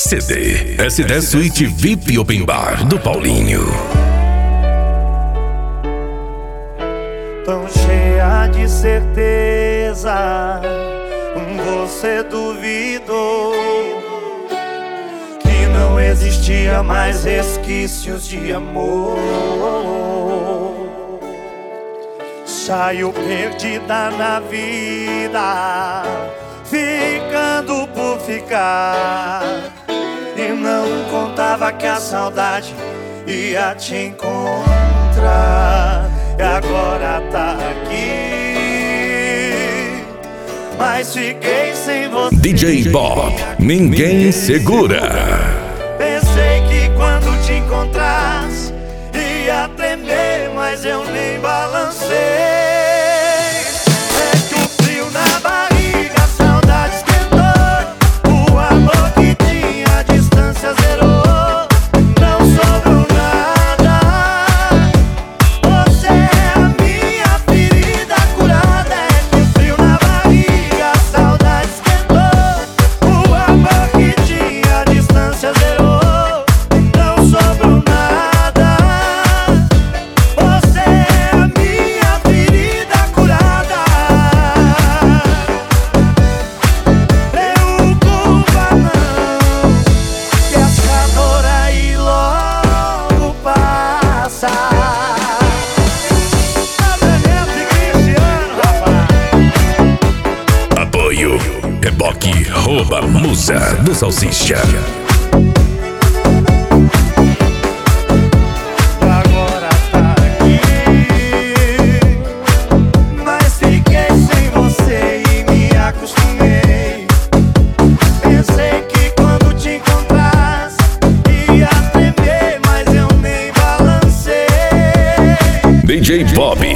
CD S10 Suite VIP Open Bar do Paulinho. Tão cheia de certeza, você duvidou que não existia mais resquícios de amor. Saiu perdida na vida, ficando por ficar, e não contava que a saudade ia te encontrar. E agora tá aqui, mas fiquei sem você. DJ Bob, ninguém segura. Pensei que quando te encontrasse ia tremer, mas eu nem balancei. É que o frio na barriga, a saudade esquentou, o amor que tinha a distância zerou. Não sobrou nada, você é a minha ferida curada. É que o frio na barriga, a saudade esquentou, o amor que tinha a distância zerou. Não sobrou nada, você é a minha ferida curada. Preocupa não, que essa dor aí logo passa. Adriano e Cristiano, rapaz. Apoio Reboque Rouba Musa do Salsicha. Agora tá aqui, mas fiquei sem você e me acostumei. Pensei que quando te encontrasse ia tremer, mas eu nem balancei. DJ Bob,